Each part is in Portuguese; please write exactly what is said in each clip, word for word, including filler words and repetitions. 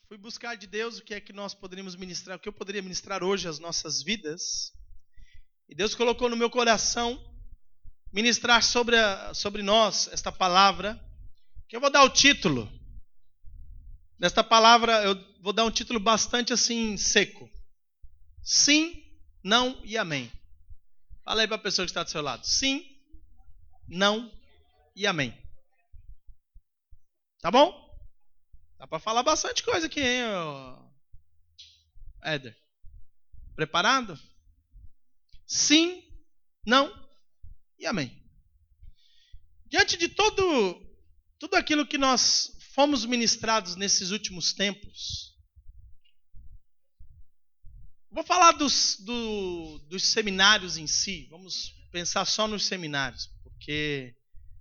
fui buscar de Deus o que é que nós poderíamos ministrar, o que eu poderia ministrar hoje às nossas vidas. E Deus colocou no meu coração ministrar sobre, a, sobre nós esta palavra, que eu vou dar o título. Nesta palavra eu vou dar um título bastante assim seco. Sim, não e amém. Fala aí para a pessoa que está do seu lado. Sim, não e amém. Tá bom? Dá para falar bastante coisa aqui, hein, Éder? Preparado? Sim, não e amém. Diante de todo, tudo aquilo que nós fomos ministrados nesses últimos tempos, vou falar dos, do, dos seminários em si. Vamos pensar só nos seminários, porque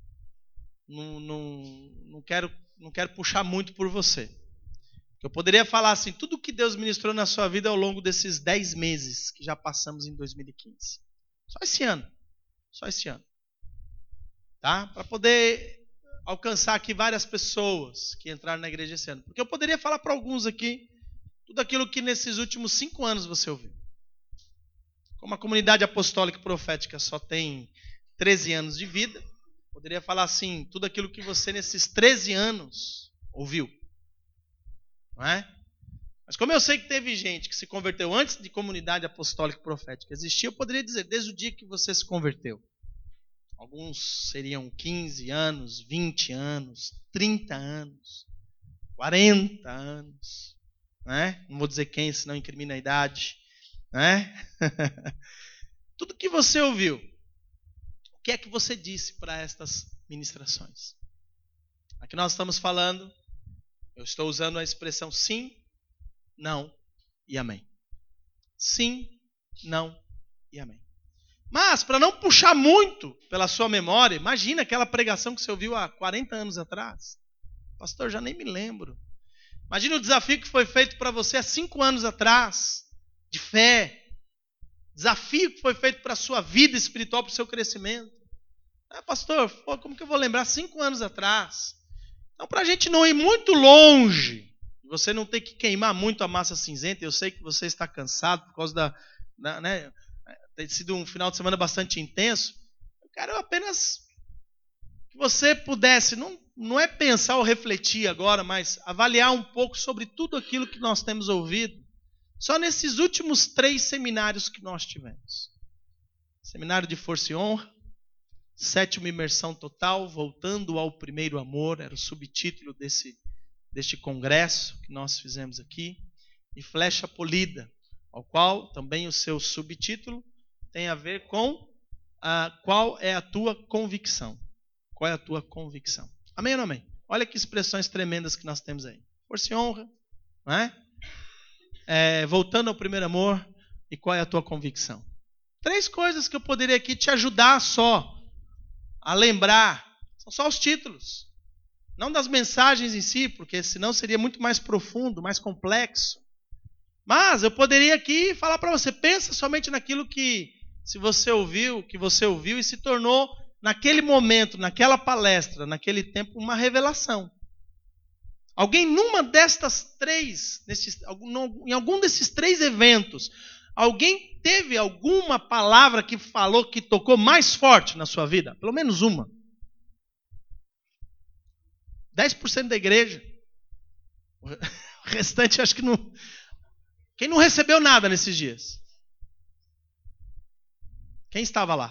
não, não, não, quero, não quero puxar muito por você. Eu poderia falar assim, tudo o que Deus ministrou na sua vida ao longo desses dez meses que já passamos em dois mil e quinze. Só esse ano. Só esse ano. Tá? Para poder alcançar aqui várias pessoas que entraram na igreja esse ano. Porque eu poderia falar para alguns aqui tudo aquilo que nesses últimos cinco anos você ouviu. Como a comunidade apostólica e profética só tem treze anos de vida, poderia falar assim, tudo aquilo que você nesses treze anos ouviu. Não é? Mas como eu sei que teve gente que se converteu antes de comunidade apostólica e profética existir, eu poderia dizer, desde o dia que você se converteu. Alguns seriam quinze anos, vinte anos, trinta anos, quarenta anos. Né? Não vou dizer quem, senão incrimina a idade. Né? Tudo que você ouviu, o que é que você disse para estas ministrações? Aqui nós estamos falando, eu estou usando a expressão sim, não e amém. Sim, não e amém. Mas, para não puxar muito pela sua memória, imagina aquela pregação que você ouviu há quarenta anos atrás. Pastor, já nem me lembro. Imagina o desafio que foi feito para você há cinco anos atrás, de fé. Desafio que foi feito para a sua vida espiritual, para o seu crescimento. Ah, pastor, pô, como que eu vou lembrar cinco anos atrás? Então, para a gente não ir muito longe, você não ter que queimar muito a massa cinzenta, eu sei que você está cansado por causa da... da né, tem sido um final de semana bastante intenso. Eu quero apenas que você pudesse, não, não é pensar ou refletir agora, mas avaliar um pouco sobre tudo aquilo que nós temos ouvido, só nesses últimos três seminários que nós tivemos. Seminário de Força e Honra, Sétima Imersão Total, Voltando ao Primeiro Amor, era o subtítulo desse, deste congresso que nós fizemos aqui, e Flecha Polida, ao qual também o seu subtítulo tem a ver com a, qual é a tua convicção. Qual é a tua convicção? Amém ou não amém? Olha que expressões tremendas que nós temos aí. Força e honra, não é? É, voltando ao primeiro amor, e qual é a tua convicção? Três coisas que eu poderia aqui te ajudar só a lembrar. São só os títulos. Não das mensagens em si, porque senão seria muito mais profundo, mais complexo. Mas eu poderia aqui falar para você, pensa somente naquilo que se você ouviu, que você ouviu e se tornou, naquele momento, naquela palestra, naquele tempo, uma revelação. Alguém numa destas três, nesses, em algum desses três eventos, alguém teve alguma palavra que falou, que tocou mais forte na sua vida? Pelo menos uma. dez por cento da igreja. O restante acho que não... Quem não recebeu nada nesses dias? Quem estava lá?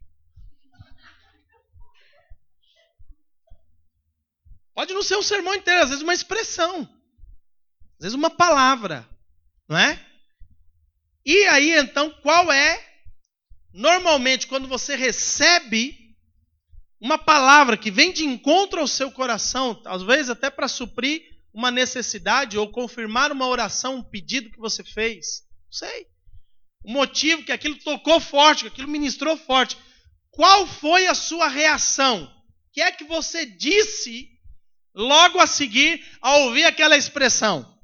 Pode não ser um sermão inteiro, às vezes uma expressão. Às vezes uma palavra. Não é? E aí, então, qual é? Normalmente, quando você recebe uma palavra que vem de encontro ao seu coração, às vezes até para suprir uma necessidade ou confirmar uma oração, um pedido que você fez. Não sei. O motivo que aquilo tocou forte, que aquilo ministrou forte. Qual foi a sua reação? O que é que você disse logo a seguir ao ouvir aquela expressão?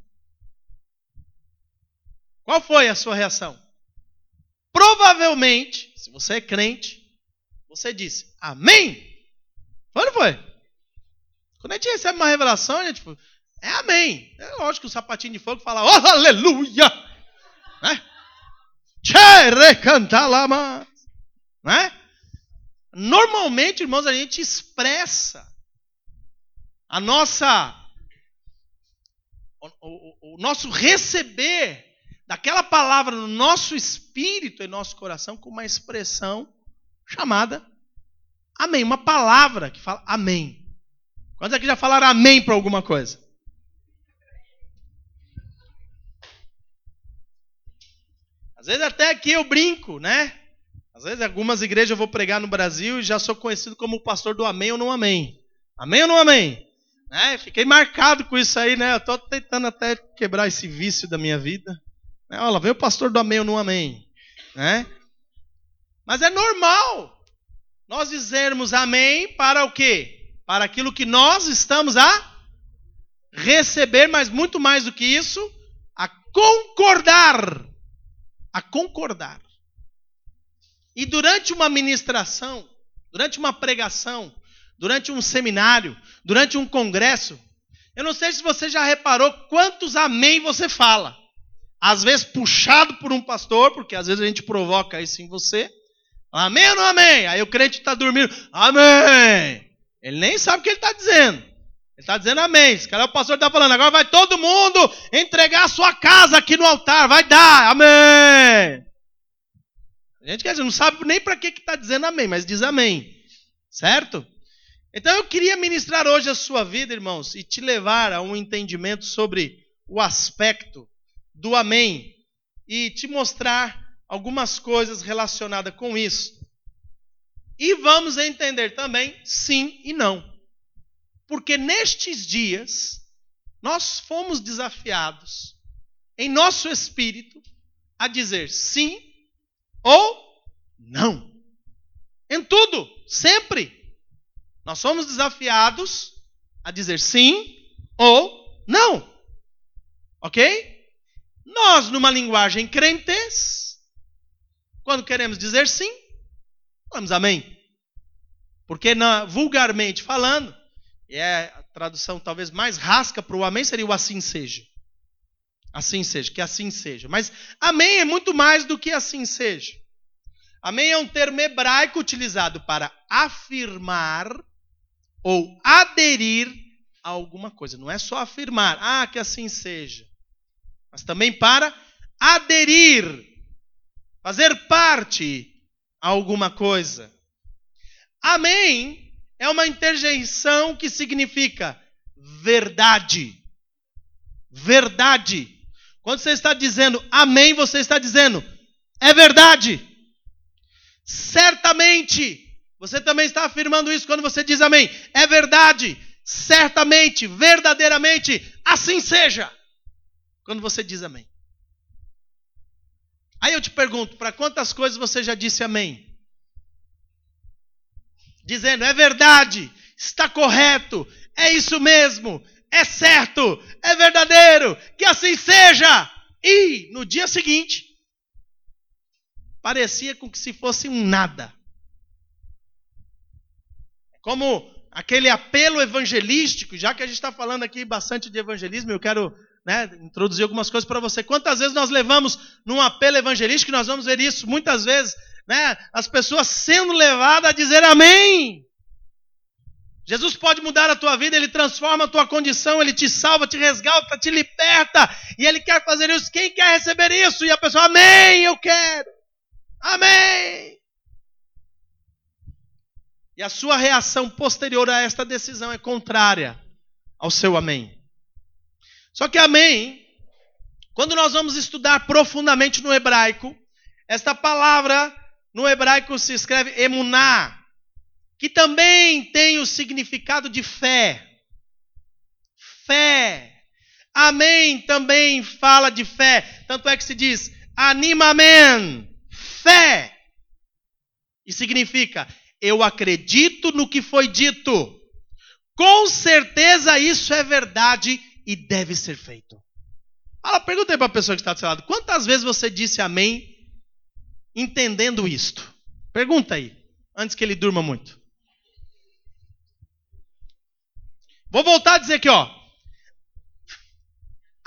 Qual foi a sua reação? Provavelmente, se você é crente, você disse, amém? Foi ou não foi? Quando a gente recebe uma revelação, a gente, tipo, É amém. É lógico que o sapatinho de fogo fala, oh, aleluia! Né? Tchê, cantar lá, mas... Né? Normalmente, irmãos, a gente expressa a nossa, o, o, o nosso receber daquela palavra no nosso espírito e nosso coração com uma expressão chamada amém. Uma palavra que fala amém. Quantos aqui já falaram amém para alguma coisa? Às vezes até aqui eu brinco, né? Às vezes algumas igrejas eu vou pregar no Brasil e já sou conhecido como o pastor do amém ou não amém. Amém ou não amém? Né? Fiquei marcado com isso aí, né? Eu estou tentando até quebrar esse vício da minha vida. Né? Olha, vem o pastor do amém ou não amém. Né? Mas é normal nós dizermos amém para o quê? Para aquilo que nós estamos a receber, mas muito mais do que isso, a concordar. A concordar. E durante uma ministração, durante uma pregação, durante um seminário, durante um congresso, eu não sei se você já reparou quantos amém você fala. Às vezes puxado por um pastor, porque às vezes a gente provoca isso em você. Amém ou não amém? Aí o crente está dormindo. Amém! Ele nem sabe o que ele está dizendo. Ele está dizendo amém. Esse cara é o pastor que está falando. Agora vai todo mundo entregar a sua casa aqui no altar. Vai dar. Amém! A gente quer dizer, não sabe nem para que está dizendo amém, mas diz amém. Certo? Então eu queria ministrar hoje a sua vida, irmãos, e te levar a um entendimento sobre o aspecto do amém e te mostrar algumas coisas relacionadas com isso. E vamos entender também sim e não. Porque nestes dias nós fomos desafiados em nosso espírito a dizer sim ou não. Em tudo, sempre. Nós somos desafiados a dizer sim ou não. Ok? Nós, numa linguagem crentes, quando queremos dizer sim, falamos amém. Porque na, vulgarmente falando, e é a tradução talvez mais rasca para o amém, seria o assim seja. Assim seja, que assim seja. Mas amém é muito mais do que assim seja. Amém é um termo hebraico utilizado para afirmar ou aderir a alguma coisa. Não é só afirmar, ah, que assim seja. Mas também para aderir, fazer parte a alguma coisa. Amém é uma interjeição que significa verdade. Verdade. Quando você está dizendo amém, você está dizendo é verdade. Certamente. Você também está afirmando isso quando você diz amém. É verdade. Certamente, verdadeiramente, assim seja. Quando você diz amém. Aí eu te pergunto, para quantas coisas você já disse amém? Dizendo, é verdade, está correto, é isso mesmo, é certo, é verdadeiro, que assim seja. E no dia seguinte, parecia com que se fosse um nada. Como aquele apelo evangelístico, já que a gente está falando aqui bastante de evangelismo, eu quero né, introduzir algumas coisas para você. Quantas vezes nós levamos num apelo evangelístico, nós vamos ver isso muitas vezes, né, as pessoas sendo levadas a dizer amém. Jesus pode mudar a tua vida, Ele transforma a tua condição, Ele te salva, te resgata, te liberta, e Ele quer fazer isso. Quem quer receber isso? E a pessoa, amém, eu quero. Amém. E a sua reação posterior a esta decisão é contrária ao seu amém. Só que amém, quando nós vamos estudar profundamente no hebraico, esta palavra no hebraico se escreve emuná, que também tem o significado de fé. Fé. Amém também fala de fé. Tanto é que se diz animamen, fé. E significa, eu acredito no que foi dito. Com certeza isso é verdade e deve ser feito. Fala, pergunta aí para a pessoa que está do seu lado. Quantas vezes você disse amém entendendo isto? Pergunta aí, antes que ele durma muito. Vou voltar a dizer aqui, ó.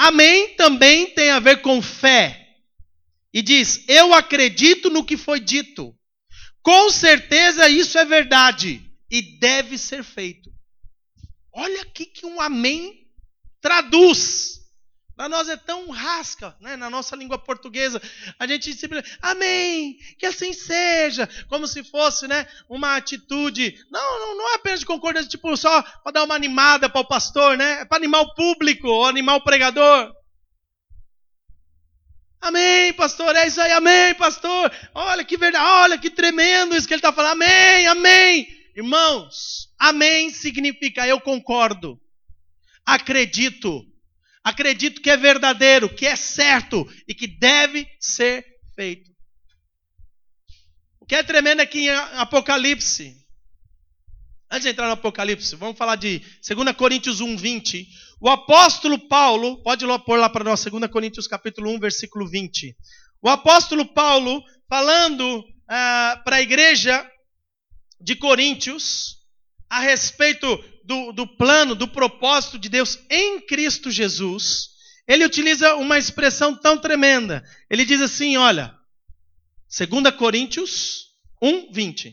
amém também tem a ver com fé. E diz, eu acredito no que foi dito. Com certeza isso é verdade e deve ser feito. Olha aqui que um amém traduz. Para nós é tão rasca, né? Na nossa língua portuguesa. A gente simplesmente, amém, que assim seja. Como se fosse, né, uma atitude. Não, não, não é apenas de concordância, tipo só para dar uma animada para o pastor, né? É para animar o público, ou animar o pregador. Amém, pastor, é isso aí, amém, pastor. Olha que verdade, olha que tremendo isso que ele está falando. Amém, amém. Irmãos, amém significa eu concordo, acredito. Acredito que é verdadeiro, que é certo e que deve ser feito. O que é tremendo aqui em Apocalipse. Antes de entrar no Apocalipse, vamos falar de dois Coríntios um, vinte. O apóstolo Paulo, pode pôr lá para nós, dois Coríntios capítulo um, versículo vinte. O apóstolo Paulo, falando ah, para a igreja de Coríntios, a respeito do, do plano, do propósito de Deus em Cristo Jesus, ele utiliza uma expressão tão tremenda. Ele diz assim, olha, dois Coríntios um, vinte.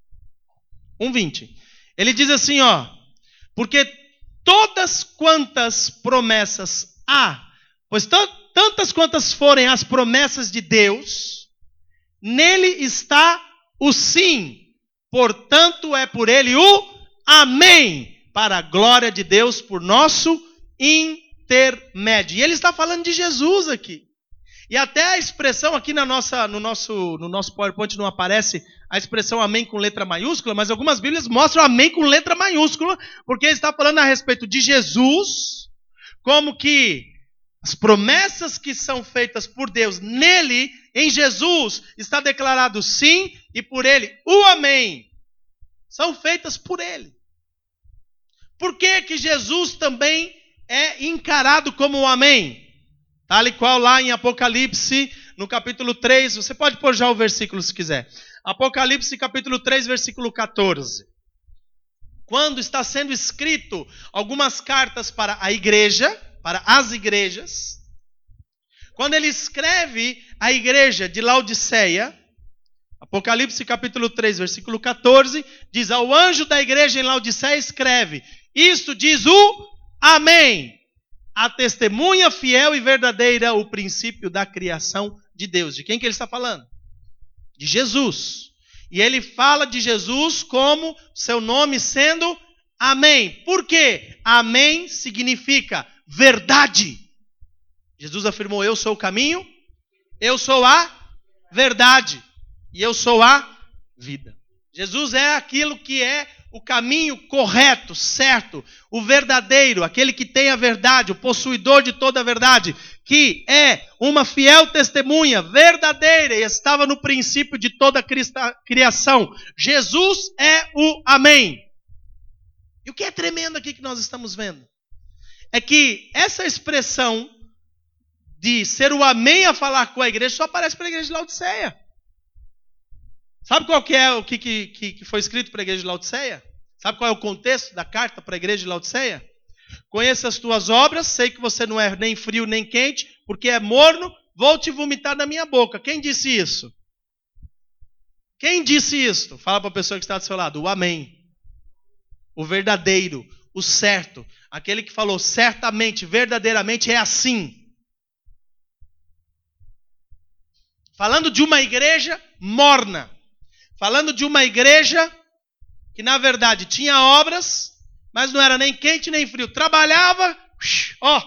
um, vinte. Ele diz assim, ó, porque todas quantas promessas há, pois t- tantas quantas forem as promessas de Deus, nele está o sim, portanto é por ele o amém, para a glória de Deus por nosso intermédio. E ele está falando de Jesus aqui. E até a expressão aqui na nossa, no, nosso, no nosso PowerPoint não aparece a expressão amém com letra maiúscula, mas algumas Bíblias mostram amém com letra maiúscula, porque ele está falando a respeito de Jesus, como que as promessas que são feitas por Deus nele, em Jesus, está declarado sim, e por ele o amém. São feitas por ele. Por que que Jesus também é encarado como o amém? Tal e qual lá em Apocalipse, no capítulo três, você pode pôr já o versículo se quiser. Apocalipse capítulo três, versículo catorze. Quando está sendo escrito algumas cartas para a igreja, para as igrejas, quando ele escreve a igreja de Laodiceia, Apocalipse capítulo três, versículo catorze, diz, ao anjo da igreja em Laodiceia escreve, isto diz o amém, a testemunha fiel e verdadeira, o princípio da criação de Deus. De quem que ele está falando? De Jesus. E ele fala de Jesus como seu nome sendo amém. Por quê? Amém significa verdade. Jesus afirmou, eu sou o caminho, eu sou a verdade e eu sou a vida. Jesus é aquilo que é o caminho correto, certo, o verdadeiro, aquele que tem a verdade, o possuidor de toda a verdade, que é uma fiel testemunha verdadeira e estava no princípio de toda a criação. Jesus é o amém. E o que é tremendo aqui que nós estamos vendo é que essa expressão de ser o amém a falar com a igreja só aparece para a igreja de Laodiceia. Sabe qual que é o que, que, que foi escrito para a igreja de Laodiceia? Sabe qual é o contexto da carta para a igreja de Laodiceia? Conheço as tuas obras, sei que você não é nem frio nem quente, porque é morno, vou te vomitar da minha boca. Quem disse isso? Quem disse isso? Fala para a pessoa que está do seu lado, o amém. O verdadeiro, o certo. Aquele que falou certamente, verdadeiramente é assim. Falando de uma igreja morna. Falando de uma igreja que na verdade tinha obras, mas não era nem quente nem frio. Trabalhava, ó.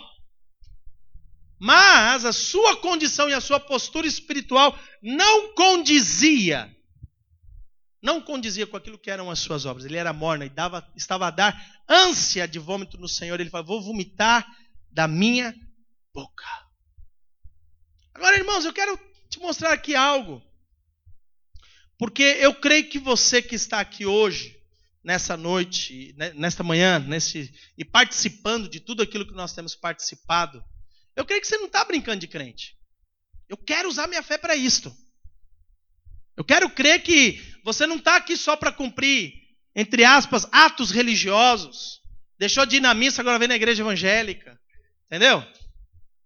Mas a sua condição e a sua postura espiritual não condizia. Não condizia com aquilo que eram as suas obras. Ele era morno e dava, estava a dar ânsia de vômito no Senhor. Ele falou, vou vomitar da minha boca. Agora, irmãos, eu quero te mostrar aqui algo. Porque eu creio que você que está aqui hoje, nessa noite, nesta manhã, nesse, e participando de tudo aquilo que nós temos participado, eu creio que você não está brincando de crente. Eu quero usar minha fé para isto. Eu quero crer que você não está aqui só para cumprir, entre aspas, atos religiosos. Deixou de ir na missa, agora vem na igreja evangélica. Entendeu?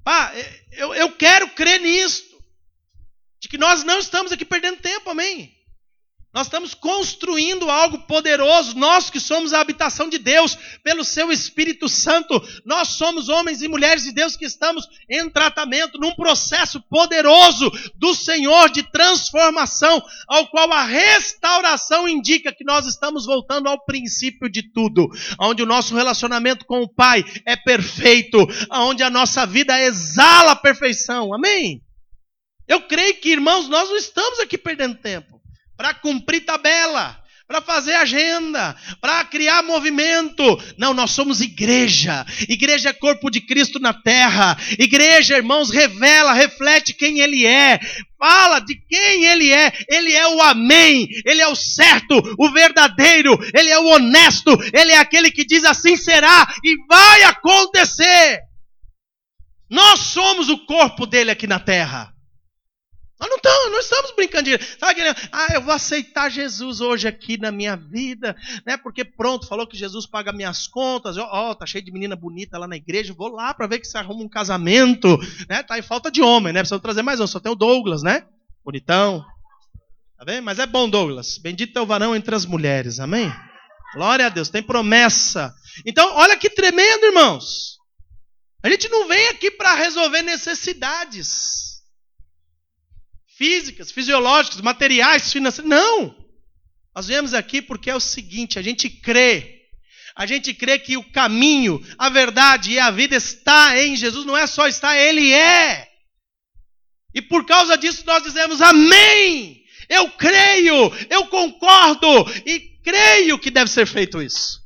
Pá, eu, eu quero crer nisto. De que nós não estamos aqui perdendo tempo, amém? Nós estamos construindo algo poderoso, nós que somos a habitação de Deus, pelo seu Espírito Santo, nós somos homens e mulheres de Deus que estamos em tratamento, num processo poderoso do Senhor de transformação, ao qual a restauração indica que nós estamos voltando ao princípio de tudo, onde o nosso relacionamento com o Pai é perfeito, onde a nossa vida exala a perfeição, amém? Eu creio que, irmãos, nós não estamos aqui perdendo tempo para cumprir tabela, para fazer agenda, para criar movimento. Não, nós somos igreja. Igreja é corpo de Cristo na terra. Igreja, irmãos, revela, reflete quem Ele é. Fala de quem Ele é. Ele é o amém. Ele é o certo, o verdadeiro. Ele é o honesto. Ele é aquele que diz assim será e vai acontecer. Nós somos o corpo dele aqui na terra. Nós não estamos, não estamos brincando de... Sabe, ah, eu vou aceitar Jesus hoje aqui na minha vida, né? Porque pronto, falou que Jesus paga minhas contas. Ó, oh, tá cheio de menina bonita lá na igreja. Vou lá para ver que se arruma um casamento, né? Tá em falta de homem, né? Precisa trazer mais um. Só tem o Douglas, né? Bonitão. Tá vendo? Mas é bom, Douglas. Bendito é o varão entre as mulheres. Amém? Glória a Deus. Tem promessa. Então, olha que tremendo, irmãos. A gente não vem aqui para resolver necessidades físicas, fisiológicas, materiais, financeiras. Não! Nós viemos aqui porque é o seguinte, a gente crê. A gente crê que o caminho, a verdade e a vida está em Jesus. Não é só estar, Ele é. E por causa disso nós dizemos amém. Eu creio, eu concordo e creio que deve ser feito isso.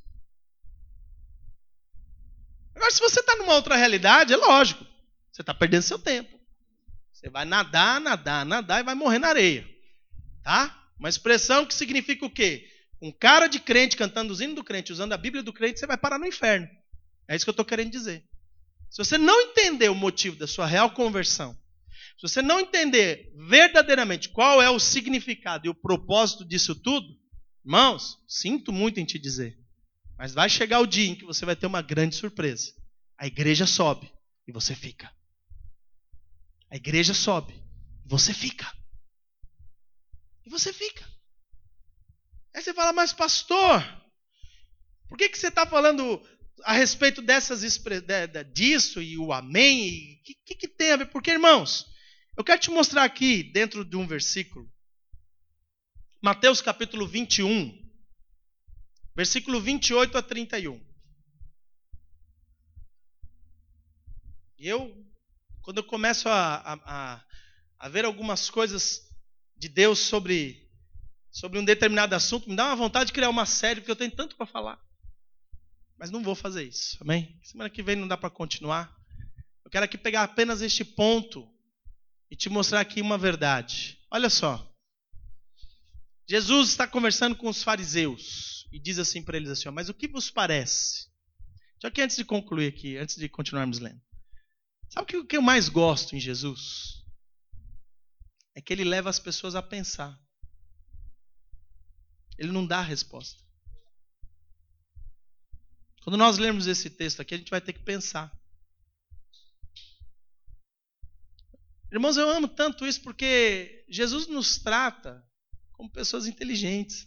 Agora, se você está numa outra realidade, é lógico. Você está perdendo seu tempo. Você vai nadar, nadar, nadar e vai morrer na areia. Tá? Uma expressão que significa o quê? Um cara de crente cantando os hinos do crente, usando a Bíblia do crente, você vai parar no inferno. É isso que eu estou querendo dizer. Se você não entender o motivo da sua real conversão, se você não entender verdadeiramente qual é o significado e o propósito disso tudo, irmãos, sinto muito em te dizer, mas vai chegar o dia em que você vai ter uma grande surpresa. A igreja sobe e você fica. A igreja sobe, você fica. E você fica. Aí você fala, mas pastor, por que, que você está falando a respeito dessas disso e o amém? O que, que, que tem a ver? Porque, irmãos, eu quero te mostrar aqui, dentro de um versículo, Mateus capítulo vinte e um, versículo vinte e oito a trinta e um. E eu... Quando eu começo a, a, a ver algumas coisas de Deus sobre, sobre um determinado assunto, me dá uma vontade de criar uma série, porque eu tenho tanto para falar. Mas não vou fazer isso, amém? Semana que vem não dá para continuar. Eu quero aqui pegar apenas este ponto e te mostrar aqui uma verdade. Olha só. Jesus está conversando com os fariseus e diz assim para eles assim, ó, mas o que vos parece? Já que antes de concluir aqui, antes de continuarmos lendo. Sabe o que eu mais gosto em Jesus? É que ele leva as pessoas a pensar. Ele não dá a resposta. Quando nós lermos esse texto aqui, a gente vai ter que pensar. Irmãos, eu amo tanto isso porque Jesus nos trata como pessoas inteligentes.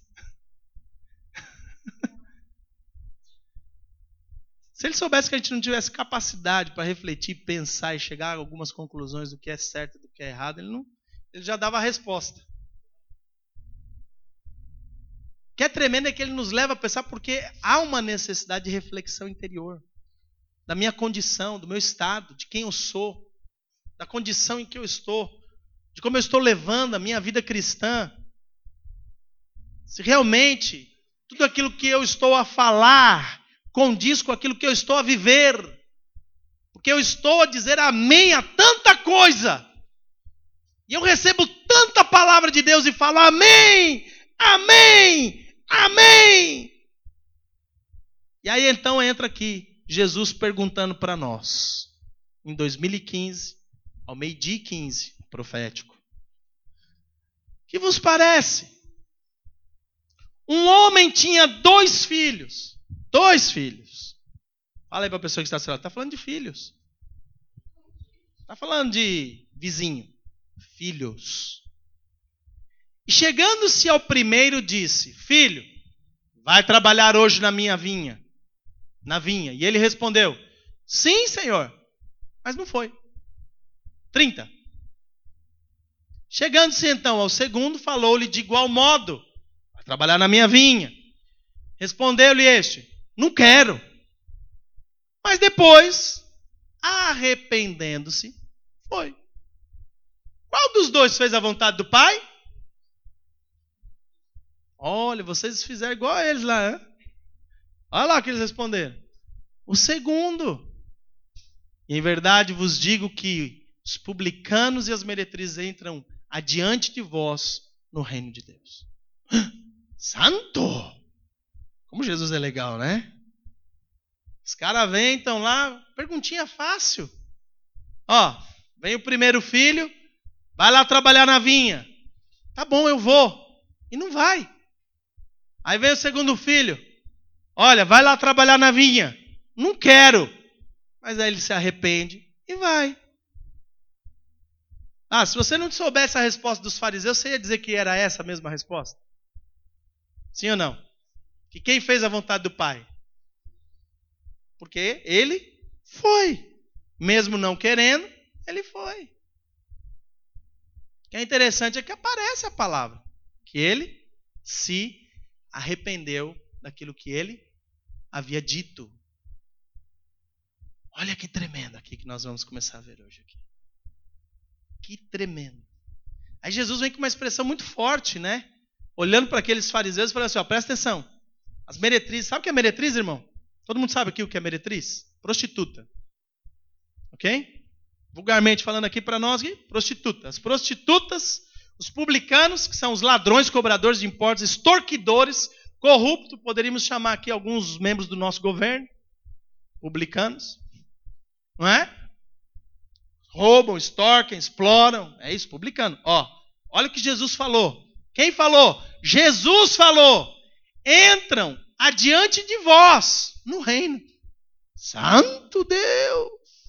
Se ele soubesse que a gente não tivesse capacidade para refletir, pensar e chegar a algumas conclusões do que é certo e do que é errado, ele, não, ele já dava a resposta. O que é tremendo é que ele nos leva a pensar porque há uma necessidade de reflexão interior. Da minha condição, do meu estado, de quem eu sou, da condição em que eu estou, de como eu estou levando a minha vida cristã. Se realmente tudo aquilo que eu estou a falar condiz com aquilo que eu estou a viver. Porque eu estou a dizer amém a tanta coisa. E eu recebo tanta palavra de Deus e falo amém, amém, amém. E aí então entra aqui Jesus perguntando para nós, em dois mil e quinze, ao meio-dia e quinze, profético. O que vos parece? Um homem tinha dois filhos. Dois filhos. Fala aí para a pessoa que está do seu lado. Está falando de filhos. Está falando de vizinho. Filhos. E chegando-se ao primeiro, disse: Filho, vai trabalhar hoje na minha vinha. Na vinha. E ele respondeu: Sim, senhor. Mas não foi. trinta. Chegando-se então ao segundo, falou-lhe de igual modo: Vai trabalhar na minha vinha. Respondeu-lhe este: Não quero. Mas depois, arrependendo-se, foi. Qual dos dois fez a vontade do pai? Olha, vocês fizeram igual a eles lá, hein? Olha lá o que eles responderam. O segundo. E em verdade vos digo que os publicanos e as meretrizes entram adiante de vós no reino de Deus. Santo! Como Jesus é legal, né? Os caras vêm, estão lá, perguntinha fácil. Ó, vem o primeiro filho, vai lá trabalhar na vinha. Tá bom, eu vou. E não vai. Aí vem o segundo filho. Olha, vai lá trabalhar na vinha. Não quero. Mas aí ele se arrepende e vai. Ah, se você não soubesse a resposta dos fariseus, você ia dizer que era essa a mesma resposta? Sim ou não? Que quem fez a vontade do Pai? Porque ele foi. Mesmo não querendo, ele foi. O que é interessante é que aparece a palavra. Que ele se arrependeu daquilo que ele havia dito. Olha que tremendo aqui que nós vamos começar a ver hoje aqui. Que tremendo. Aí Jesus vem com uma expressão muito forte, né? Olhando para aqueles fariseus e falando assim, ó, presta atenção. As meretrizes, sabe o que é meretriz, irmão? Todo mundo sabe aqui o que é meretriz? Prostituta. Ok? Vulgarmente falando aqui para nós, aqui, prostituta. As prostitutas, os publicanos, que são os ladrões, cobradores de impostos, extorquidores, corruptos, poderíamos chamar aqui alguns membros do nosso governo, publicanos, não é? Roubam, extorquem, exploram, é isso, publicano. Ó, olha o que Jesus falou. Quem falou? Jesus falou. Entram adiante de vós no reino. Santo Deus!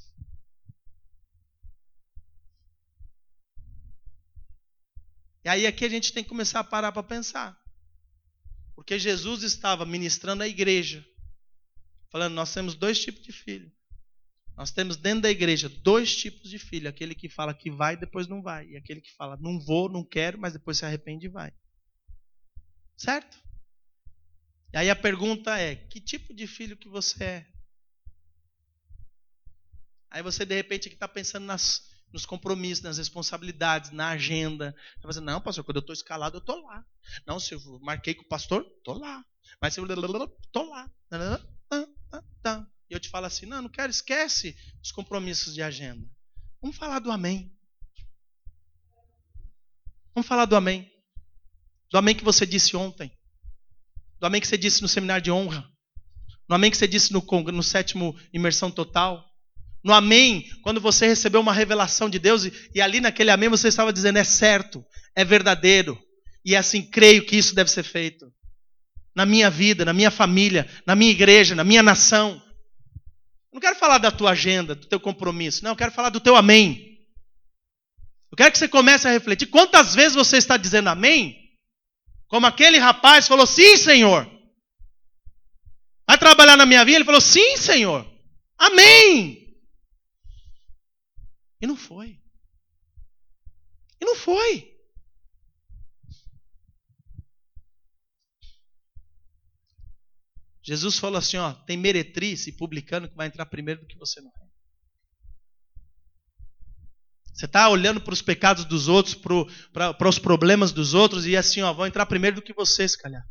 E aí aqui a gente tem que começar a parar para pensar. Porque Jesus estava ministrando a igreja. Falando, nós temos dois tipos de filho. Nós temos dentro da igreja dois tipos de filho. Aquele que fala que vai e depois não vai. E aquele que fala, não vou, não quero, mas depois se arrepende e vai. Certo? E aí a pergunta é, que tipo de filho que você é? Aí você de repente está pensando nas, nos compromissos, nas responsabilidades, na agenda. Você vai dizer, não, pastor, quando eu estou escalado, eu estou lá. Não, se eu marquei com o pastor, estou lá. Mas se eu estou lá. E eu te falo assim, não, não quero, esquece os compromissos de agenda. Vamos falar do amém. Vamos falar do amém. Do amém que você disse ontem. Do amém que você disse no seminário de honra. No amém que você disse no, no sétimo imersão total. No amém, quando você recebeu uma revelação de Deus e, e ali naquele amém você estava dizendo, é certo, é verdadeiro. E assim, creio que isso deve ser feito. Na minha vida, na minha família, na minha igreja, na minha nação. Eu não quero falar da tua agenda, do teu compromisso. Não, eu quero falar do teu amém. Eu quero que você comece a refletir. Quantas vezes você está dizendo amém? Como aquele rapaz falou, sim, Senhor. Vai trabalhar na minha vida? Ele falou, sim, Senhor. Amém. E não foi. E não foi. Jesus falou assim, ó, tem meretriz e publicano que vai entrar primeiro do que você no reino. Você está olhando para os pecados dos outros, para os problemas dos outros e assim, ó, vão entrar primeiro do que você, se calhar.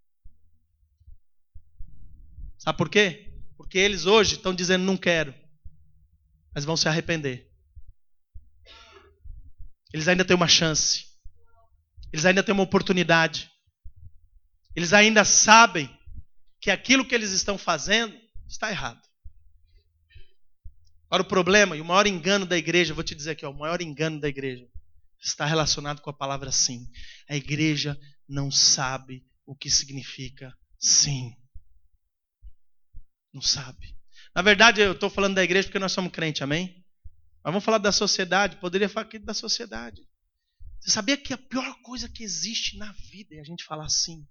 Sabe por quê? Porque eles hoje estão dizendo não quero, mas vão se arrepender. Eles ainda têm uma chance. Eles ainda têm uma oportunidade. Eles ainda sabem que aquilo que eles estão fazendo está errado. Agora o problema e o maior engano da igreja, eu vou te dizer aqui, ó, o maior engano da igreja está relacionado com a palavra sim. A igreja não sabe o que significa sim. Não sabe. Na verdade, eu estou falando da igreja porque nós somos crentes, amém? Mas vamos falar da sociedade. Poderia falar aqui da sociedade. Você sabia que a pior coisa que existe na vida é a gente falar sim?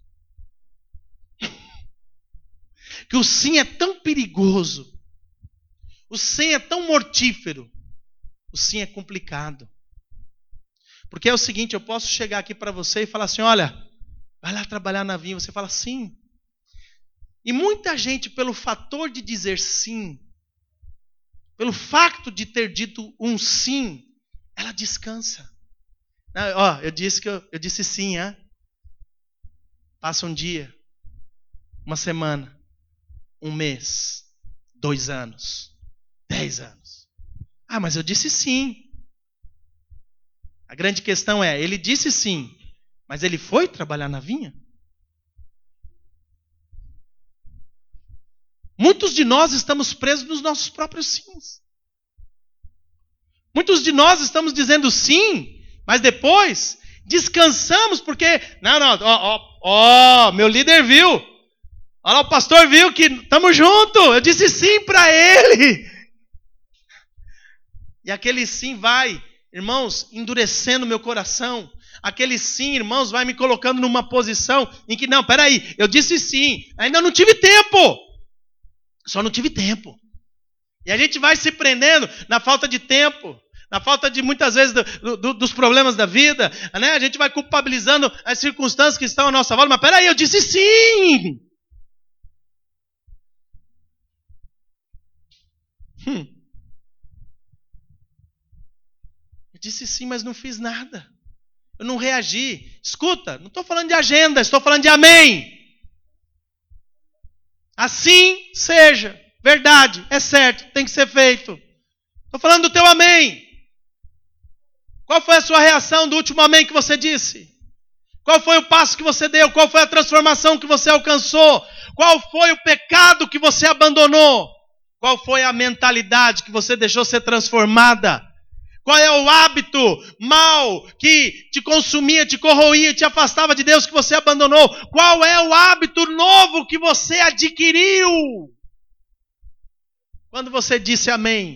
Que o sim é tão perigoso. O sim é tão mortífero. O sim é complicado. Porque é o seguinte, eu posso chegar aqui para você e falar assim, olha, vai lá trabalhar na vinha. Você fala sim. E muita gente, pelo fator de dizer sim, pelo facto de ter dito um sim, ela descansa. Ó, eu disse que eu, eu disse sim, hein? Passa um dia, uma semana, um mês, dois anos, dez anos. Ah, mas eu disse sim. A grande questão é, ele disse sim, mas ele foi trabalhar na vinha? Muitos de nós estamos presos nos nossos próprios sims. Muitos de nós estamos dizendo sim, mas depois descansamos porque... Não, não, ó, ó, ó, meu líder viu. Olha lá, o pastor viu que estamos juntos. Eu disse sim para ele. E aquele sim vai, irmãos, endurecendo meu coração. Aquele sim, irmãos, vai me colocando numa posição em que, não, peraí, eu disse sim, ainda não tive tempo. Só não tive tempo. E a gente vai se prendendo na falta de tempo, na falta de, muitas vezes, do, do, dos problemas da vida, né? A gente vai culpabilizando as circunstâncias que estão à nossa volta. Mas peraí, eu disse sim. Hum. Eu disse sim, mas não fiz nada. Eu não reagi. Escuta, não estou falando de agenda, estou falando de amém. Assim seja. Verdade, é certo, tem que ser feito. Estou falando do teu amém. Qual foi a sua reação do último amém que você disse? Qual foi o passo que você deu? Qual foi a transformação que você alcançou? Qual foi o pecado que você abandonou? Qual foi a mentalidade que você deixou ser transformada? Qual é o hábito mal que te consumia, te corroía, te afastava de Deus que você abandonou? Qual é o hábito novo que você adquiriu? Quando você disse amém.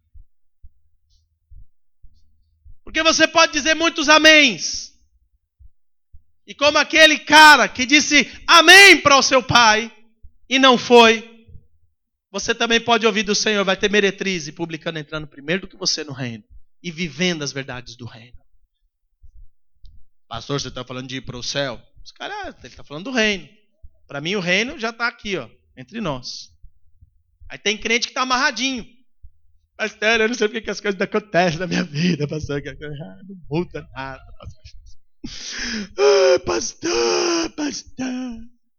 Porque você pode dizer muitos améns. E como aquele cara que disse amém para o seu pai e não foi, você também pode ouvir do Senhor, vai ter meretriz e publicano entrando primeiro do que você no reino e vivendo as verdades do reino. Pastor, você está falando de ir para o céu? Os caras, ele está falando do reino. Para mim o reino já está aqui, ó, entre nós. Aí tem crente que está amarradinho. Pastor, eu não sei porque que as coisas não acontecem na minha vida, pastor. Não muda nada, pastor. Ah, pastor, pastor.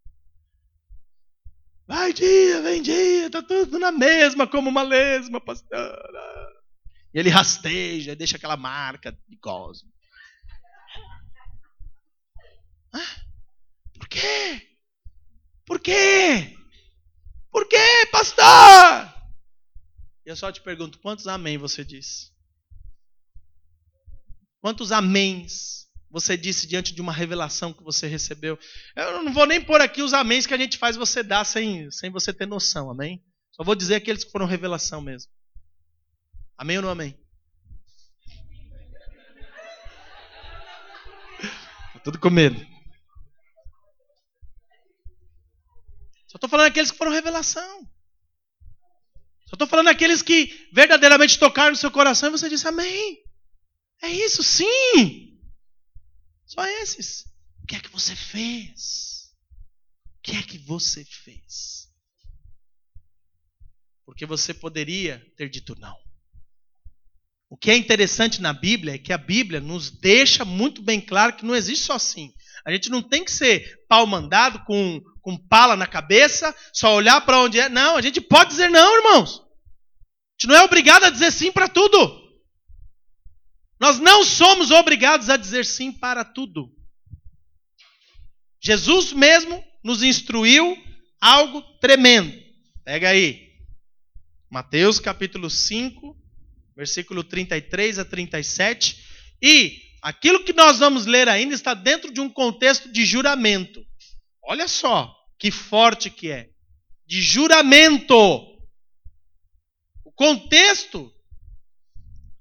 Vai dia, vem dia, está tudo na mesma, como uma lesma, pastor. E ele rasteja, deixa aquela marca de cosmo. Ah, por quê? Por quê? Por quê, pastor? E eu só te pergunto, quantos amém você disse? Quantos améns você disse diante de uma revelação que você recebeu? Eu não vou nem pôr aqui os améns que a gente faz você dar sem, sem você ter noção, amém? Só vou dizer aqueles que foram revelação mesmo. Amém ou não amém? Tá tudo com medo. Só estou falando aqueles que foram revelação. Só estou falando aqueles que verdadeiramente tocaram no seu coração e você disse amém. É isso, sim. Só esses. O que é que você fez? O que é que você fez? Porque você poderia ter dito não. O que é interessante na Bíblia é que a Bíblia nos deixa muito bem claro que não existe só sim. A gente não tem que ser pau mandado com, com pala na cabeça, só olhar para onde é. Não, a gente pode dizer não, irmãos. A gente não é obrigado a dizer sim para tudo. Nós não somos obrigados a dizer sim para tudo. Jesus mesmo nos instruiu algo tremendo. Pega aí. Mateus capítulo cinco, versículo trinta e três a trinta e sete. E aquilo que nós vamos ler ainda está dentro de um contexto de juramento. Olha só que forte que é. De juramento. O contexto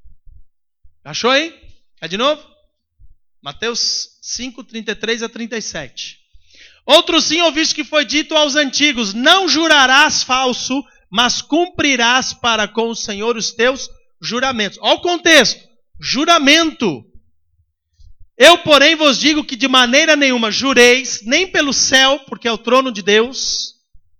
Achou aí? É de novo? Mateus cinco, trinta e três a trinta e sete. Outro sim ouviste que foi dito aos antigos: não jurarás falso, mas cumprirás para com o Senhor os teus juramentos. Olha o contexto. Juramento. Eu, porém, vos digo que de maneira nenhuma jureis, nem pelo céu, porque é o trono de Deus,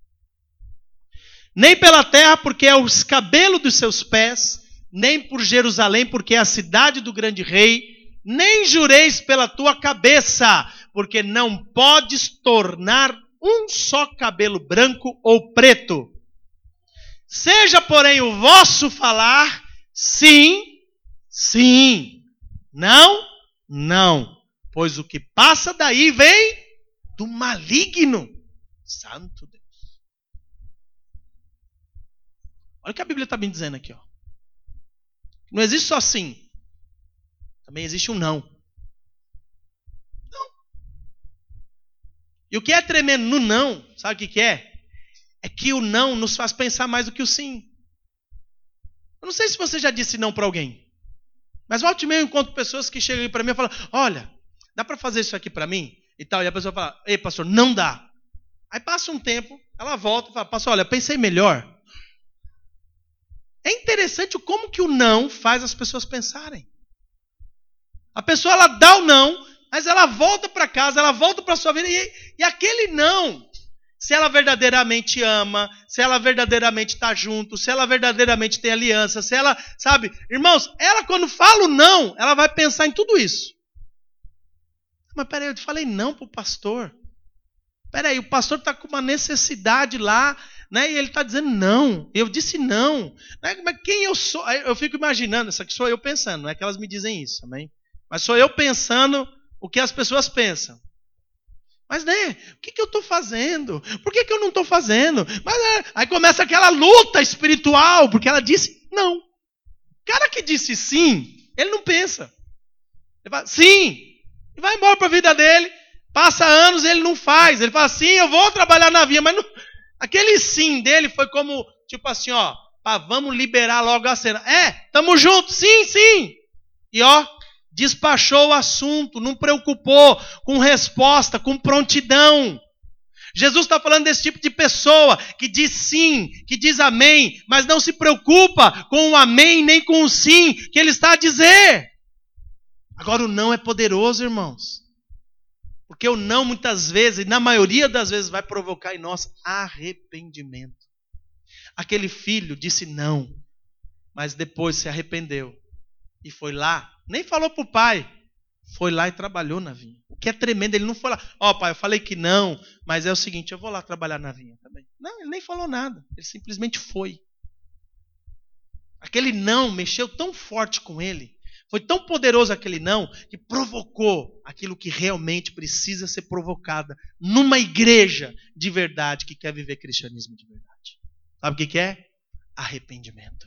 nem pela terra, porque é o escabelo dos seus pés, nem por Jerusalém, porque é a cidade do grande rei, nem jureis pela tua cabeça, porque não podes tornar um só cabelo branco ou preto. Seja, porém, o vosso falar sim, sim, não, não, pois o que passa daí vem do maligno. Santo Deus. Olha o que a Bíblia está me dizendo aqui, ó. Não existe só sim, também existe um não. Não. E o que é tremendo no não, sabe o que, que é? É que o não nos faz pensar mais do que o sim. Eu não sei se você já disse não para alguém, mas volta e meia eu encontro pessoas que chegam para mim e falam: olha, dá para fazer isso aqui para mim? E tal. E a pessoa fala: ei, pastor, não dá. Aí passa um tempo, ela volta e fala: pastor, olha, pensei melhor. É interessante como que o não faz as pessoas pensarem. A pessoa, ela dá o não, mas ela volta para casa, ela volta para a sua vida, e, e aquele não, se ela verdadeiramente ama, se ela verdadeiramente está junto, se ela verdadeiramente tem aliança, se ela, sabe, irmãos, ela quando fala o não, ela vai pensar em tudo isso. Mas peraí, eu falei não para o pastor. Peraí, o pastor está com uma necessidade lá, né? E ele está dizendo não. Eu disse não. Né? Mas quem eu sou? Eu fico imaginando, isso aqui sou eu pensando, não é que elas me dizem isso, amém? Mas sou eu pensando o que as pessoas pensam. Mas, né, o que, que eu estou fazendo? Por que, que eu não estou fazendo? Mas, é, aí começa aquela luta espiritual, porque ela disse não. O cara que disse sim, ele não pensa. Ele fala sim, e vai embora para a vida dele. Passa anos e ele não faz. Ele fala sim, eu vou trabalhar na vinha, mas não... aquele sim dele foi como, tipo assim, ó, pá, vamos liberar logo a cena. É, tamo junto, sim, sim. E ó, despachou o assunto, não preocupou com resposta, com prontidão. Jesus está falando desse tipo de pessoa que diz sim, que diz amém, mas não se preocupa com o amém nem com o sim que ele está a dizer. Agora o não é poderoso, irmãos. Porque o não muitas vezes, na maioria das vezes, vai provocar em nós arrependimento. Aquele filho disse não, mas depois se arrependeu. E foi lá, nem falou para o pai, foi lá e trabalhou na vinha. O que é tremendo, ele não foi lá, ó oh, pai, eu falei que não, mas é o seguinte, eu vou lá trabalhar na vinha também. Não, ele nem falou nada, ele simplesmente foi. Aquele não mexeu tão forte com ele, foi tão poderoso aquele não, que provocou aquilo que realmente precisa ser provocada numa igreja de verdade que quer viver cristianismo de verdade. Sabe o que que é? Arrependimento.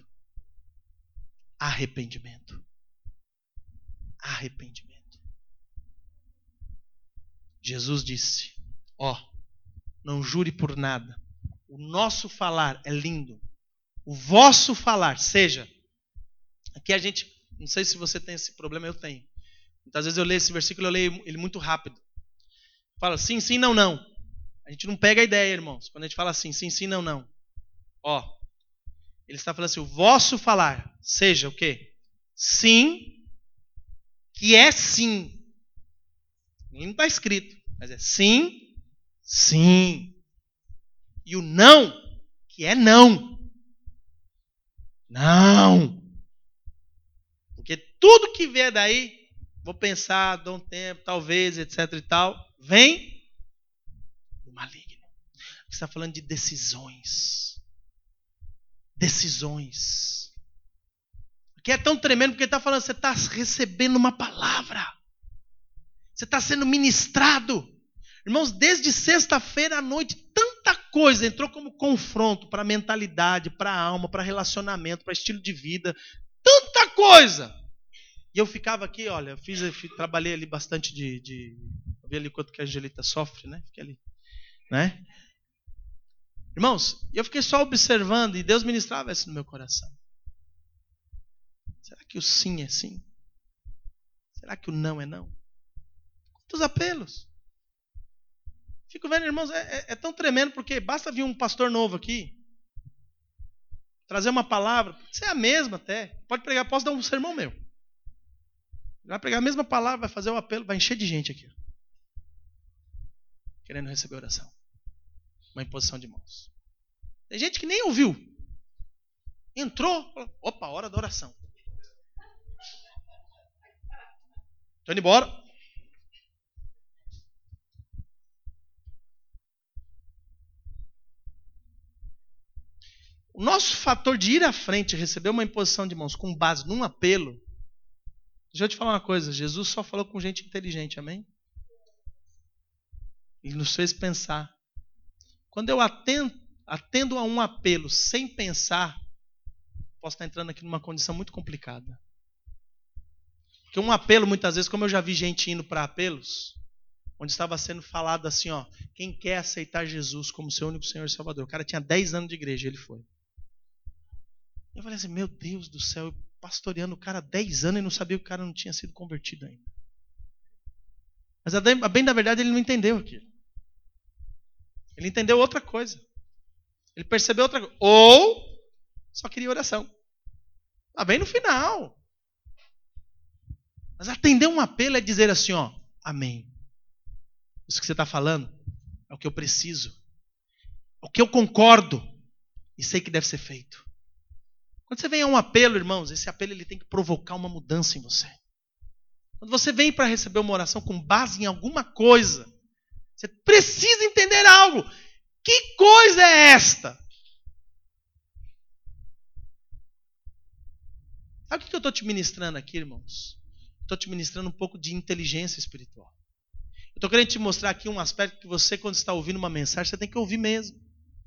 Arrependimento. Arrependimento. Jesus disse, ó, não jure por nada. O nosso falar é lindo. O vosso falar, seja, aqui a gente, não sei se você tem esse problema, eu tenho. Muitas vezes eu leio esse versículo, eu leio ele muito rápido. Fala sim, sim, não, não. A gente não pega a ideia, irmãos, quando a gente fala assim, sim, sim, não, não. Ó, ele está falando assim, o vosso falar, seja o quê? Sim, que é sim. Não está escrito, mas é sim, sim. E o não, que é não. Não. Porque tudo que vier daí, vou pensar, dou um tempo, talvez, etc e tal, vem do maligno. Você está falando de decisões. Decisões. Que é tão tremendo porque ele está falando, você está recebendo uma palavra. Você está sendo ministrado. Irmãos, desde sexta-feira à noite, tanta coisa entrou como confronto para a mentalidade, para a alma, para relacionamento, para estilo de vida. Tanta coisa. E eu ficava aqui, olha, eu fiz, eu fiz, trabalhei ali bastante de... de eu vi ali quanto que a Angelita sofre, né? Fiquei ali, né? Irmãos, eu fiquei só observando e Deus ministrava isso no meu coração. Será que o sim é sim? Será que o não é não? Quantos apelos? Fico vendo, irmãos, é, é, é tão tremendo, porque basta vir um pastor novo aqui, trazer uma palavra, pode ser a mesma até. Pode pregar, posso dar um sermão meu. Vai pregar a mesma palavra, vai fazer o apelo, vai encher de gente aqui. Querendo receber oração. Uma imposição de mãos. Tem gente que nem ouviu. Entrou, falou, opa, hora da oração. Estou indo embora. O nosso fator de ir à frente e receber uma imposição de mãos com base num apelo. Deixa eu te falar uma coisa. Jesus só falou com gente inteligente, amém? Ele nos fez pensar. Quando eu atendo, atendo a um apelo sem pensar, posso estar entrando aqui numa condição muito complicada. Porque um apelo, muitas vezes, como eu já vi gente indo para apelos, onde estava sendo falado assim, ó, quem quer aceitar Jesus como seu único Senhor e Salvador. O cara tinha dez anos de igreja, ele foi. Eu falei assim, meu Deus do céu, eu pastoreando o cara há dez anos e não sabia que o cara não tinha sido convertido ainda. Mas a bem da verdade ele não entendeu aquilo. Ele entendeu outra coisa. Ele percebeu outra coisa. Ou só queria oração. Está bem no final. Mas atender um apelo é dizer assim, ó, amém. Isso que você está falando é o que eu preciso. É o que eu concordo. E sei que deve ser feito. Quando você vem a um apelo, irmãos, esse apelo ele tem que provocar uma mudança em você. Quando você vem para receber uma oração com base em alguma coisa, você precisa entender algo. Que coisa é esta? Sabe o que eu estou te ministrando aqui, irmãos? Estou te ministrando um pouco de inteligência espiritual. Eu estou querendo te mostrar aqui um aspecto que você, quando está ouvindo uma mensagem, você tem que ouvir mesmo.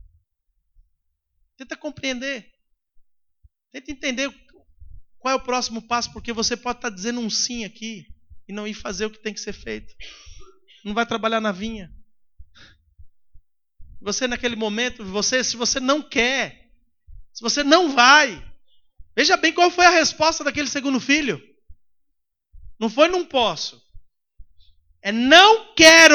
Tenta compreender. Tenta entender qual é o próximo passo, porque você pode estar dizendo um sim aqui e não ir fazer o que tem que ser feito. Não vai trabalhar na vinha. Você naquele momento, você, se você não quer, se você não vai, veja bem qual foi a resposta daquele segundo filho. Não foi não posso. É não quero.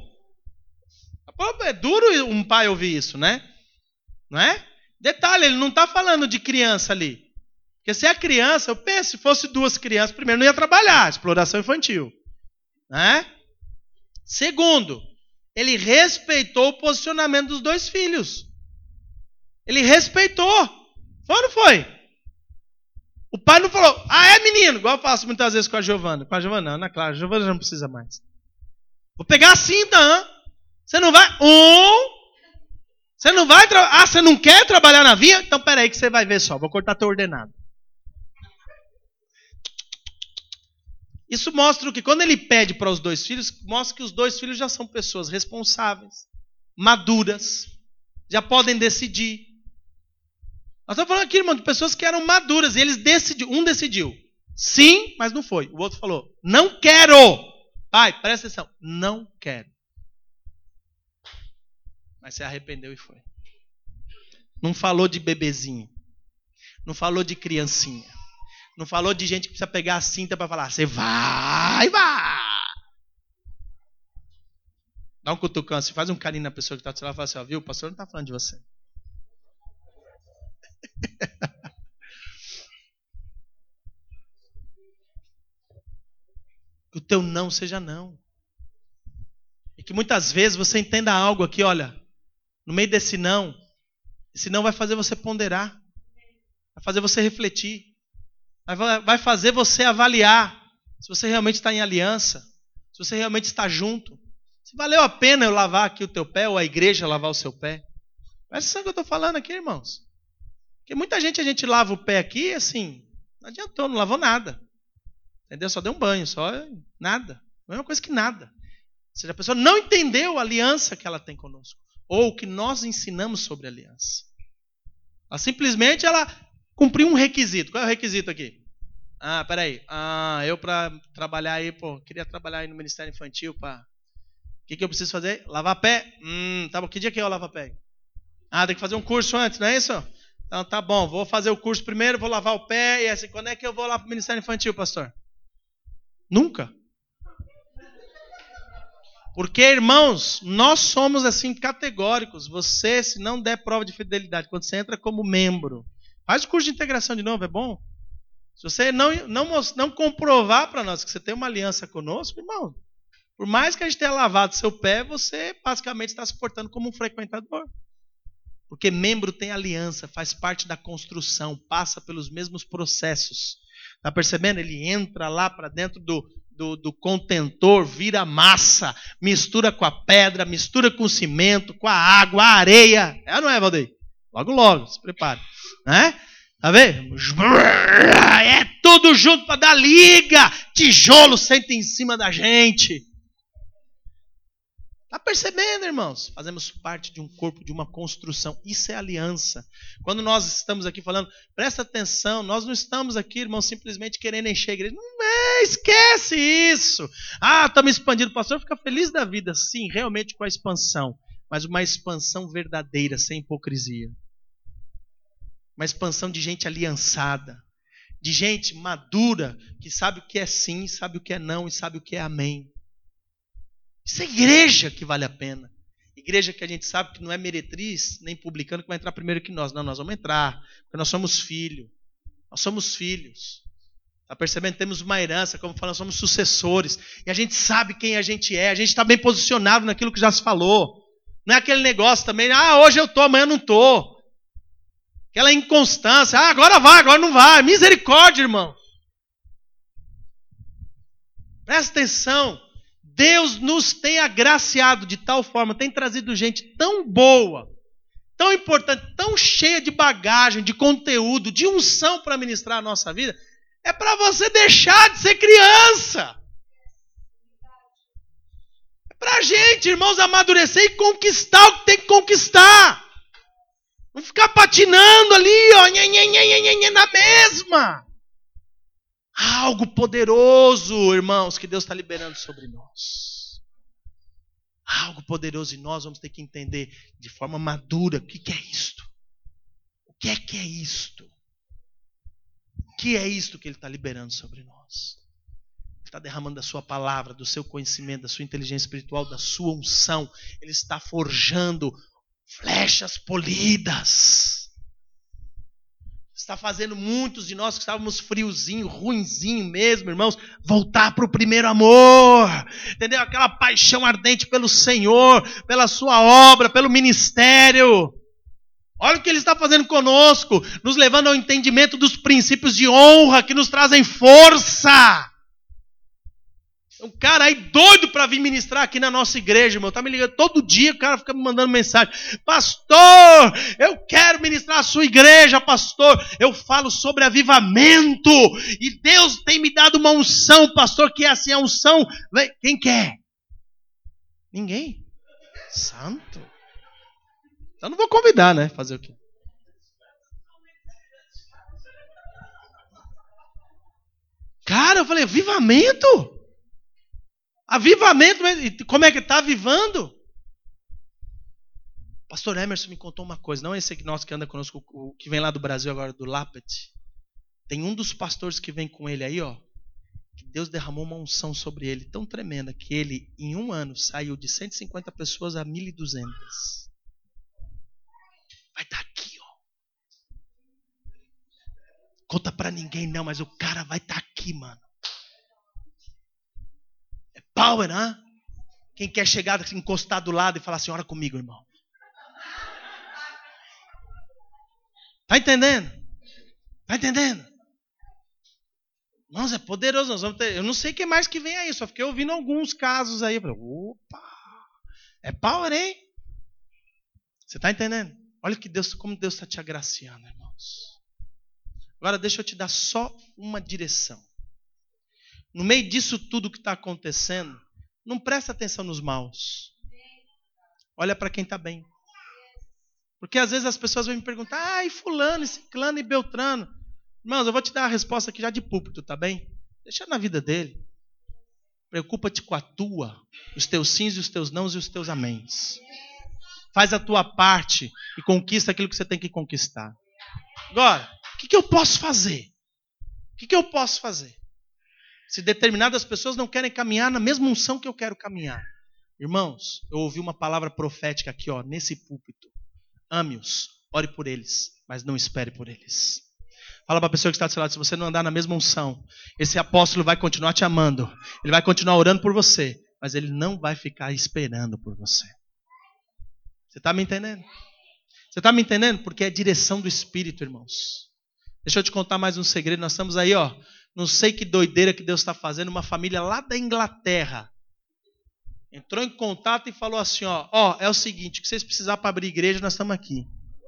É duro um pai ouvir isso, né? Não é? Detalhe, ele não está falando de criança ali. Porque se é criança, eu penso, se fosse duas crianças, primeiro não ia trabalhar, exploração infantil. Né? Segundo, ele respeitou o posicionamento dos dois filhos. Ele respeitou. Foi ou não foi? O pai não falou, ah, é menino, igual eu faço muitas vezes com a Giovana. Com a Giovana não, não é claro, a Giovana já não precisa mais. Vou pegar a cinta, hein? Você não vai... Um... Você não vai... Tra... Ah, você não quer trabalhar na vinha? Então, peraí que você vai ver só. Vou cortar teu ordenado. Isso mostra o que? Quando ele pede para os dois filhos, mostra que os dois filhos já são pessoas responsáveis, maduras, já podem decidir. Nós estamos falando aqui, irmão, de pessoas que eram maduras. E eles decidiram. Um decidiu. Sim, mas não foi. O outro falou, não quero. Pai, presta atenção. Não quero. Mas se arrependeu e foi. Não falou de bebezinho. Não falou de criancinha. Não falou de gente que precisa pegar a cinta para falar, você vai, vai. Dá um cutucão assim, faz um carinho na pessoa que está do seu lado e fala assim, ó, viu, o pastor não está falando de você. Que o teu não seja não. E que muitas vezes você entenda algo aqui, olha, no meio desse não, esse não vai fazer você ponderar, vai fazer você refletir, vai fazer você avaliar se você realmente está em aliança, se você realmente está junto, se valeu a pena eu lavar aqui o teu pé ou a igreja lavar o seu pé. Presta atenção que eu estou falando aqui, irmãos. Porque muita gente, a gente lava o pé aqui assim, não adiantou, não lavou nada. Entendeu? Só deu um banho, só nada. A mesma coisa que nada. Ou seja, a pessoa não entendeu a aliança que ela tem conosco. Ou o que nós ensinamos sobre a aliança. Ela simplesmente ela cumpriu um requisito. Qual é o requisito aqui? Ah, peraí. Ah, eu para trabalhar aí, pô, queria trabalhar aí no Ministério Infantil, pá. O que, que eu preciso fazer? Lavar pé? Hum, tá bom. Que dia que é o lavar pé? Ah, tem que fazer um curso antes, não é isso? Então tá bom, vou fazer o curso primeiro, vou lavar o pé. E assim, quando é que eu vou lá para o Ministério Infantil, pastor? Nunca. Porque, irmãos, nós somos assim categóricos. Você, se não der prova de fidelidade, quando você entra como membro, faz o curso de integração de novo, é bom? Se você não, não, não comprovar para nós que você tem uma aliança conosco, irmão, por mais que a gente tenha lavado seu pé, você basicamente está se portando como um frequentador. Porque membro tem aliança, faz parte da construção, passa pelos mesmos processos. Está percebendo? Ele entra lá para dentro do, do, do contentor, vira massa, mistura com a pedra, mistura com o cimento, com a água, a areia. É ou não é, Valdeir? Logo, logo, se prepare. Né? Tá vendo? É tudo junto para dar liga. Tijolo senta em cima da gente. Está percebendo, irmãos? Fazemos parte de um corpo, de uma construção. Isso é aliança. Quando nós estamos aqui falando, presta atenção, nós não estamos aqui, irmãos, simplesmente querendo encher a igreja. Não é, esquece isso. Ah, estamos expandindo. O pastor fica feliz da vida, sim, realmente com a expansão. Mas uma expansão verdadeira, sem hipocrisia. Uma expansão de gente aliançada. De gente madura, que sabe o que é sim, sabe o que é não e sabe o que é amém. Isso é igreja que vale a pena. Igreja que a gente sabe que não é meretriz, nem publicano que vai entrar primeiro que nós. Não, nós vamos entrar, porque nós somos filhos. Nós somos filhos. Está percebendo? Temos uma herança, como falamos, somos sucessores. E a gente sabe quem a gente é. A gente está bem posicionado naquilo que já se falou. Não é aquele negócio também, ah, hoje eu estou, amanhã eu não estou. Aquela inconstância, ah, agora vai, agora não vai. Misericórdia, irmão. Presta atenção. Deus nos tem agraciado de tal forma, tem trazido gente tão boa, tão importante, tão cheia de bagagem, de conteúdo, de unção para ministrar a nossa vida. É para você deixar de ser criança. É para a gente, irmãos, amadurecer e conquistar o que tem que conquistar. Não ficar patinando ali, ó, nha, nha, nha, nha, nha, na mesma. Algo poderoso, irmãos, que Deus está liberando sobre nós. Algo poderoso e nós vamos ter que entender de forma madura o que, que é isto. O que é que é isto? O que é isto que Ele está liberando sobre nós? Ele está derramando da sua palavra, do seu conhecimento, da sua inteligência espiritual, da sua unção. Ele está forjando flechas polidas. Está fazendo muitos de nós que estávamos friozinho, ruinzinho mesmo, irmãos, voltar para o primeiro amor. Entendeu? Aquela paixão ardente pelo Senhor, pela sua obra, pelo ministério. Olha o que Ele está fazendo conosco, nos levando ao entendimento dos princípios de honra que nos trazem força. Um cara aí doido para vir ministrar aqui na nossa igreja, irmão. Tá me ligando todo dia, o cara fica me mandando mensagem. Pastor, eu quero ministrar a sua igreja, pastor. Eu falo sobre avivamento. E Deus tem me dado uma unção, pastor, que é assim, a unção. Quem quer? Ninguém. Santo. Então não vou convidar, né? Fazer o quê? Cara, eu falei, avivamento? Avivamento, como é que está avivando? Pastor Emerson me contou uma coisa, não é esse nosso que anda conosco, o que vem lá do Brasil agora, do Lapet. Tem um dos pastores que vem com ele aí, ó, que Deus derramou uma unção sobre ele tão tremenda que ele, em um ano, saiu de cento e cinquenta pessoas a mil e duzentas. Vai estar aqui, ó. Conta pra ninguém não, mas o cara vai estar aqui, mano. Power, né? Quem quer chegar, encostar do lado e falar assim, ora comigo, irmão. Tá entendendo? Tá entendendo? Nossa, é poderoso. Nós vamos ter... Eu não sei o que mais que vem aí, só fiquei ouvindo alguns casos aí. Eu falei, opa, é power, hein? Você tá entendendo? Olha que Deus, como Deus está te agraciando, irmãos. Agora deixa eu te dar só uma direção. No meio disso tudo que está acontecendo, não presta atenção nos maus. Olha para quem está bem. Porque às vezes as pessoas vão me perguntar, ah, e fulano, e ciclano, e beltrano. Irmãos, eu vou te dar a resposta aqui já de púlpito, tá bem? Deixa na vida dele. Preocupa-te com a tua, os teus sims e os teus nãos e os teus améns. Faz a tua parte e conquista aquilo que você tem que conquistar. Agora, o que, que eu posso fazer? O que, que eu posso fazer? Se determinadas pessoas não querem caminhar na mesma unção que eu quero caminhar. Irmãos, eu ouvi uma palavra profética aqui, ó, nesse púlpito. Ame-os, ore por eles, mas não espere por eles. Fala para a pessoa que está do seu lado, se você não andar na mesma unção, esse apóstolo vai continuar te amando. Ele vai continuar orando por você, mas ele não vai ficar esperando por você. Você está me entendendo? Você está me entendendo? Porque é direção do Espírito, irmãos. Deixa eu te contar mais um segredo. Nós estamos aí, ó. Não sei que doideira que Deus está fazendo. Uma família lá da Inglaterra entrou em contato e falou assim, ó. Ó, é o seguinte, que vocês precisarem para abrir igreja, nós estamos aqui.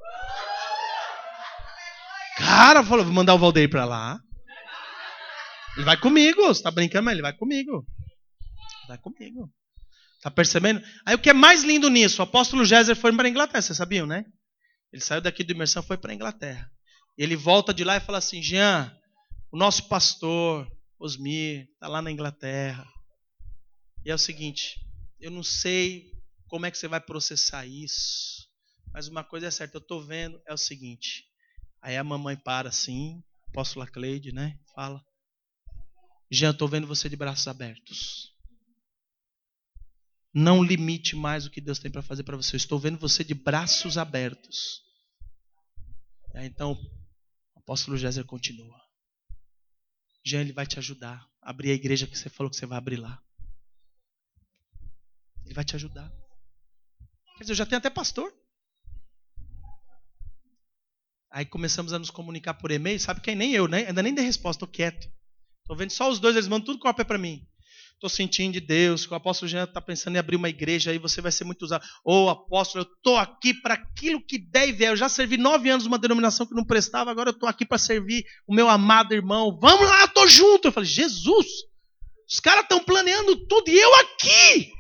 Cara, falou, vou mandar o Valdeir para lá. Ele vai comigo. Você está brincando, mas ele vai comigo. Vai comigo. Está percebendo? Aí o que é mais lindo nisso? O apóstolo Géser foi para a Inglaterra, vocês sabiam, né? Ele saiu daqui do Imersão e foi para a Inglaterra. Ele volta de lá e fala assim, Jean, o nosso pastor, Osmir, está lá na Inglaterra. E é o seguinte, eu não sei como é que você vai processar isso, mas uma coisa é certa, eu estou vendo, é o seguinte. Aí a mamãe para assim, a apóstola Cleide, né? Fala, Jean, estou vendo você de braços abertos. Não limite mais o que Deus tem para fazer para você. Eu estou vendo você de braços abertos. Aí, então, o apóstolo Géser continua. Jean, ele vai te ajudar a abrir a igreja que você falou que você vai abrir lá. Ele vai te ajudar. Quer dizer, eu já tenho até pastor. Aí começamos a nos comunicar por e-mail. Sabe quem? Nem eu, né? Ainda nem dei resposta, estou quieto. Estou vendo só os dois, eles mandam tudo com a pé para mim. Estou sentindo de Deus, que o apóstolo Jean está pensando em abrir uma igreja, aí você vai ser muito usado. Ô oh, apóstolo, eu estou aqui para aquilo que der e vier. Eu já servi nove anos numa denominação que não prestava, agora eu estou aqui para servir o meu amado irmão. Vamos lá, eu estou junto. Eu falei, Jesus, os caras estão planeando tudo e eu aqui.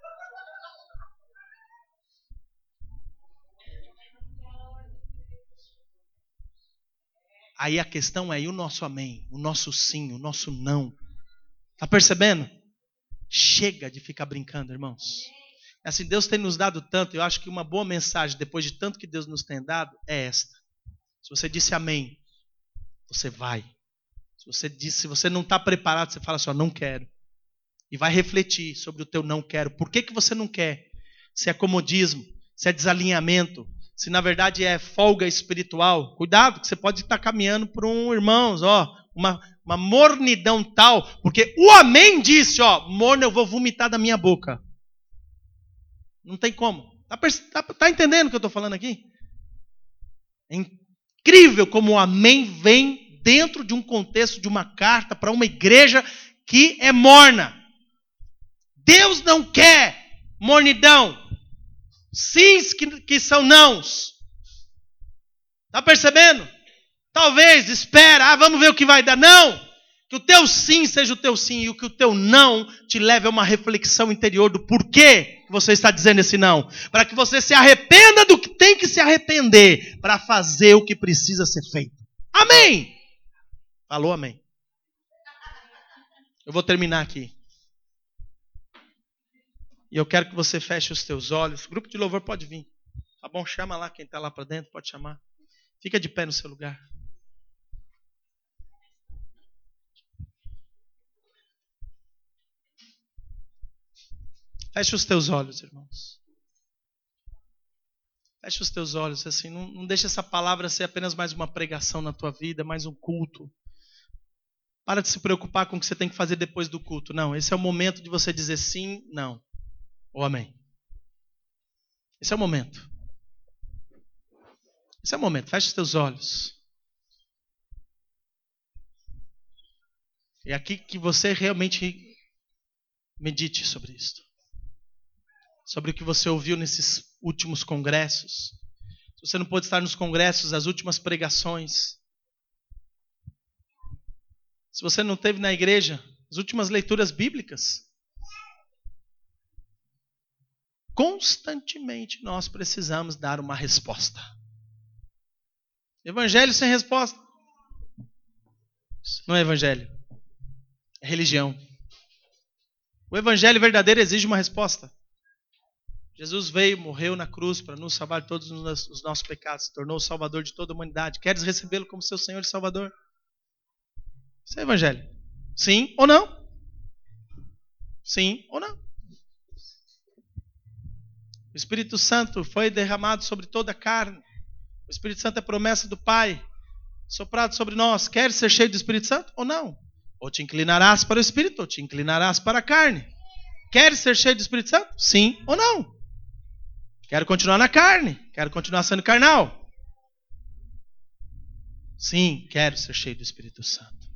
Aí a questão é, e o nosso amém? O nosso sim, o nosso não? Está percebendo? Chega de ficar brincando, irmãos. Assim, Deus tem nos dado tanto, eu acho que uma boa mensagem, depois de tanto que Deus nos tem dado, é esta. Se você disse amém, você vai. Se você disse, se você não está preparado, você fala assim, ó, não quero. E vai refletir sobre o teu não quero. Por que, que você não quer? Se é comodismo, se é desalinhamento, se na verdade é folga espiritual. Cuidado, que você pode estar caminhando por um, irmãos, ó, uma... Uma mornidão tal, porque o amém disse, ó, morno eu vou vomitar da minha boca. Não tem como. Tá, tá, tá entendendo o que eu estou falando aqui? É incrível como o amém vem dentro de um contexto de uma carta para uma igreja que é morna. Deus não quer mornidão. Sims que, que são nãos. Tá percebendo? Talvez, espera, ah, vamos ver o que vai dar. Não! Que o teu sim seja o teu sim e o que o teu não te leve a uma reflexão interior do porquê que você está dizendo esse não. Para que você se arrependa do que tem que se arrepender para fazer o que precisa ser feito. Amém! Falou amém. Eu vou terminar aqui. E eu quero que você feche os teus olhos. O grupo de louvor pode vir. Tá bom? Chama lá quem está lá para dentro, pode chamar. Fica de pé no seu lugar. Feche os teus olhos, irmãos. Feche os teus olhos, assim, não, não deixe essa palavra ser apenas mais uma pregação na tua vida, mais um culto. Para de se preocupar com o que você tem que fazer depois do culto. Não, esse é o momento de você dizer sim, não. Ou amém. Esse é o momento. Esse é o momento. Feche os teus olhos. É aqui que você realmente medite sobre isso. Sobre o que você ouviu nesses últimos congressos. Se você não pôde estar nos congressos, as últimas pregações. Se você não teve na igreja, as últimas leituras bíblicas. Constantemente nós precisamos dar uma resposta. Evangelho sem resposta. Isso não é evangelho. É religião. O evangelho verdadeiro exige uma resposta. Jesus veio, morreu na cruz para nos salvar de todos os nossos pecados. Se tornou o salvador de toda a humanidade. Queres recebê-lo como seu Senhor e Salvador? Isso é evangelho. Sim ou não? Sim ou não? O Espírito Santo foi derramado sobre toda a carne. O Espírito Santo é promessa do Pai, soprado sobre nós. Quer ser cheio do Espírito Santo ou não? Ou te inclinarás para o Espírito, ou te inclinarás para a carne. Quer ser cheio do Espírito Santo? Sim ou não? Quero continuar na carne. Quero continuar sendo carnal. Sim, quero ser cheio do Espírito Santo.